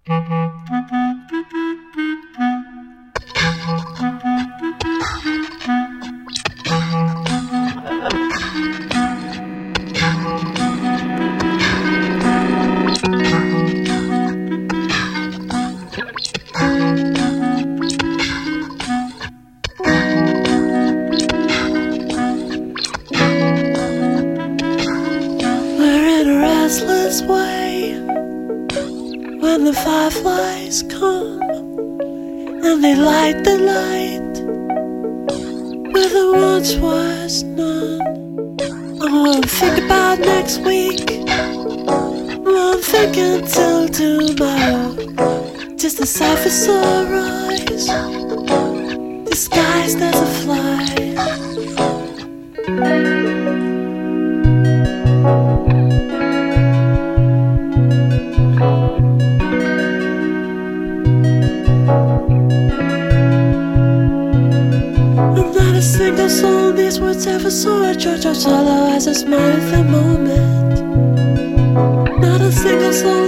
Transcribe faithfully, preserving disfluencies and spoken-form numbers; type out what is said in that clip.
restless way when the fireflies come and they light the light where there once was none. I won't think about next week, won't think until tomorrow. Just a surface sunrise disguised as a fly. Not a single soul in these words ever saw a church of sorrow as a smile at the moment. Not a single soul